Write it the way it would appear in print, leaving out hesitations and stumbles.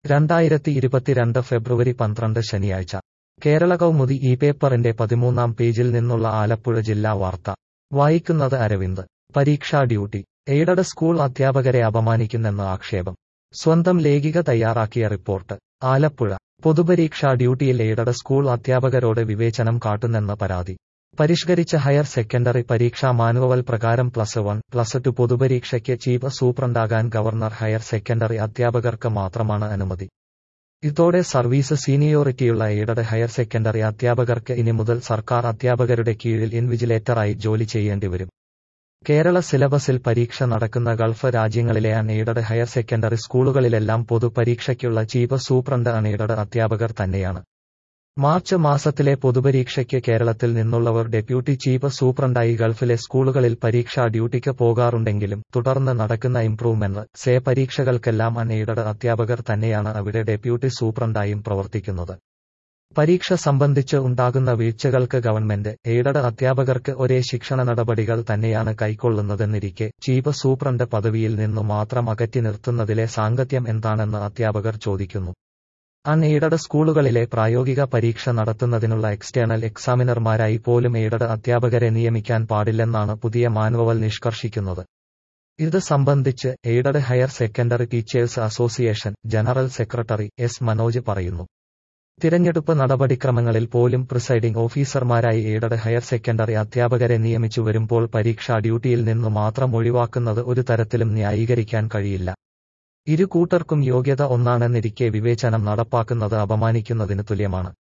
2022 ഫെബ്രുവരി 12 ശനിയാഴ്ച കേരള കൗമുദി ഈ പേപ്പറിന്റെ 13-ാം പേജിൽ നിന്നുള്ള ആലപ്പുഴ ജില്ലാ വാർത്ത വായിക്കുന്നത് അരവിന്ദ്. പരീക്ഷാ ഡ്യൂട്ടി എയ്ഡഡ് സ്കൂൾ അധ്യാപകരെ അപമാനിക്കുന്നെന്ന് ആക്ഷേപം. സ്വന്തം ലേഖിക തയ്യാറാക്കിയ റിപ്പോർട്ട്. ആലപ്പുഴ. പൊതുപരീക്ഷാ ഡ്യൂട്ടിയിൽ എയ്ഡഡ് സ്കൂൾ അധ്യാപകരോട് വിവേചനം കാട്ടുന്നെന്ന് പരാതി. പരിഷ്കരിച്ച ഹയർ സെക്കൻഡറി പരീക്ഷാ മാനുവൽ പ്രകാരം +1, +2 പൊതുപരീക്ഷയ്ക്ക് ചീഫ് സൂപ്രണ്ടാകാൻ ഗവർണർ ഹയർ സെക്കൻഡറി അധ്യാപകർക്ക് മാത്രമാണ് അനുമതി. ഇതോടെ സർവീസ് സീനിയോറിറ്റിയുള്ള എയ്ഡഡ് ഹയർ സെക്കൻഡറി അധ്യാപകർക്ക് ഇനി മുതൽ സർക്കാർ അധ്യാപകരുടെ കീഴിൽ ഇൻവിജിലേറ്ററായി ജോലി ചെയ്യേണ്ടിവരും. കേരള സിലബസിൽ പരീക്ഷ നടക്കുന്ന ഗൾഫ് രാജ്യങ്ങളിലെ അൺഎയ്ഡഡ് ഹയർ സെക്കൻഡറി സ്കൂളുകളിലെല്ലാം പൊതുപരീക്ഷയ്ക്കുള്ള ചീഫ് സൂപ്രണ്ട് അൺഎയ്ഡഡ് അധ്യാപകർ തന്നെയാണ്. മാർച്ച് മാസത്തിലെ പൊതുപരീക്ഷയ്ക്ക് കേരളത്തിൽ നിന്നുള്ളവർ ഡെപ്യൂട്ടി ചീഫ് സൂപ്രണ്ടായി ഗൾഫിലെ സ്കൂളുകളിൽ പരീക്ഷാ ഡ്യൂട്ടിക്ക് പോകാറുണ്ടെങ്കിലും തുടർന്ന് നടക്കുന്ന ഇംപ്രൂവ്മെന്റ് സേ പരീക്ഷകൾക്കെല്ലാം അൺഎയ്ഡഡ് അധ്യാപകർ തന്നെയാണ് അവിടെ ഡെപ്യൂട്ടി സൂപ്രണ്ടായും പ്രവർത്തിക്കുന്നത്. പരീക്ഷ സംബന്ധിച്ച് ഉണ്ടാകുന്ന വീഴ്ചകൾക്ക് ഗവൺമെന്റ് എയ്ഡഡ് അധ്യാപകർക്ക് ഒരേ ശിക്ഷണ നടപടികൾ തന്നെയാണ് കൈക്കൊള്ളുന്നതെന്നിരിക്കെ ചീഫ് സൂപ്രണ്ട് പദവിയിൽ നിന്നു മാത്രം അകറ്റി നിർത്തുന്നതിലെ സാംഗത്യം എന്താണെന്ന് അധ്യാപകർ ചോദിക്കുന്നു. അൺഎയ്ഡഡ് സ്കൂളുകളിലെ പ്രായോഗിക പരീക്ഷ നടത്തുന്നതിനുള്ള എക്സ്റ്റേണൽ എക്സാമിനർമാരായി പോലും എയ്ഡഡ് അധ്യാപകരെ നിയമിക്കാൻ പാടില്ലെന്നാണ് പുതിയ മാനുവൽ നിഷ്കർഷിക്കുന്നത്. ഇത് സംബന്ധിച്ച് aided higher secondary teachers association general secretary S Manoj പറയുന്നു. തിരഞ്ഞെടുപ്പ് നടപടിക്രമങ്ങളിൽ പോലും പ്രിസൈഡിംഗ് ഓഫീസർമാരായി എയ്ഡഡ് ഹയർ സെക്കൻഡറി അധ്യാപകരെ നിയമിച്ചു വരുമ്പോൾ പരീക്ഷാ ഡ്യൂട്ടിയിൽ നിന്നു മാത്രം ഒഴിവാക്കുന്നത് ഒരു തരത്തിലും ന്യായീകരിക്കാൻ കഴിയില്ല. ഇരു കൂട്ടർക്കും യോഗ്യത ഒന്നാണെന്നിരിക്കെ വിവേചനം നടപ്പാക്കുന്നത് അപമാനിക്കുന്നതിന് തുല്യമാണ്.